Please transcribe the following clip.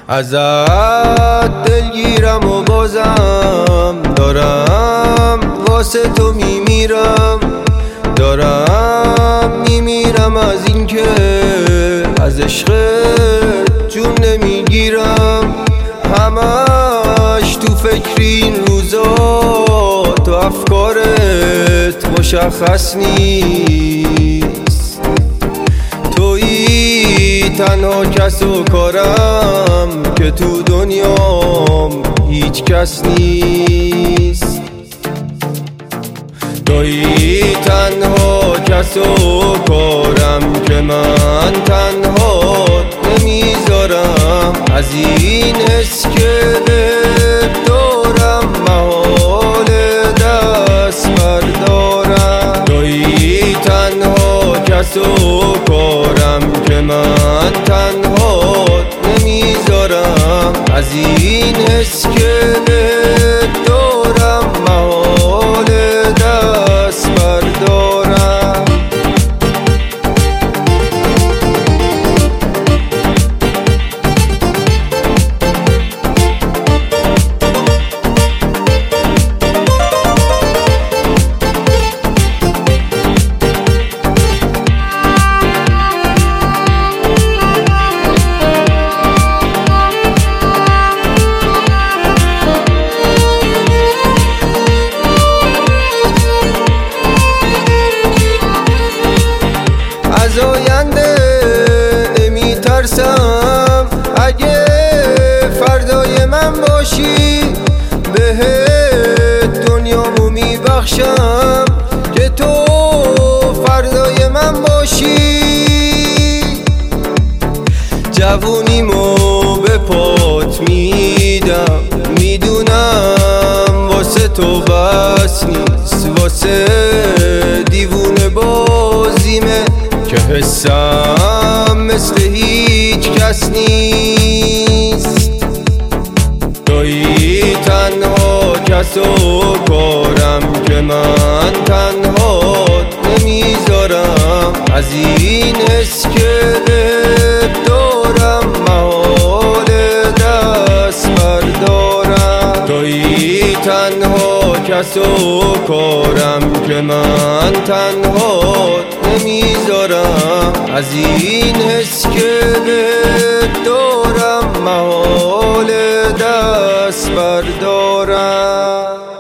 ازت دلگیرم و بازم دارم واسه تو میمیرم، دارم میمیرم از این که از عشقت جون نمیگیرم. همش تو فکر این روزا، تو افکارت مشخص نیست. تویی تنها کس و کارم که تو دنیام هیچ کس نیست. تویی تنها کس و کارم که من تنها نمیذارم از این حس که دارم محال دست بردارم. تویی تنها کس و کارم که من تنها نمیذارم از این حس که دارم محال دست بردارم. از آینده نمیترسم، اگه فردای من باشی بهت دنیامو میبخشم که تو فردای من باشی. جوونیمو به پات میدم، میدونم واسه تو بس نیست، واسه دیوونه بازیمه که حسم مثل هیچ کس نیست. تویی تنها کس و کارم که من تنها نمیذارم از این حس که دارم محال دست بردارم. تویی تنها کس و کارم که من تنها نمیذارم از این حس که دارم محال دست بردارم.